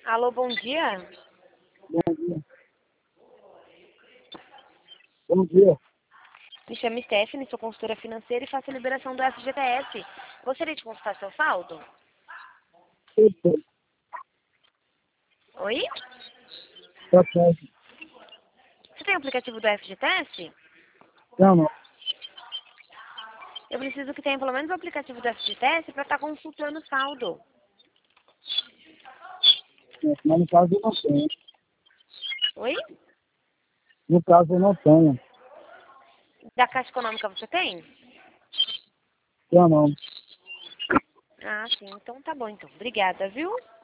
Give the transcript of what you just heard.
Alô, bom dia. Bom dia. Bom dia. Me chamo Stephanie, sou consultora financeira e faço a liberação do FGTS. Gostaria de consultar seu saldo? Sim. Oi? Tá certo. Você tem o aplicativo do FGTS? Não. Eu preciso que tenha pelo menos o aplicativo do FGTS para estar consultando o saldo. Mas no caso eu não tenho. Oi? No caso eu não tenho. Da Caixa Econômica você tem? Não. Ah, sim. Então tá bom, então. Obrigada, viu?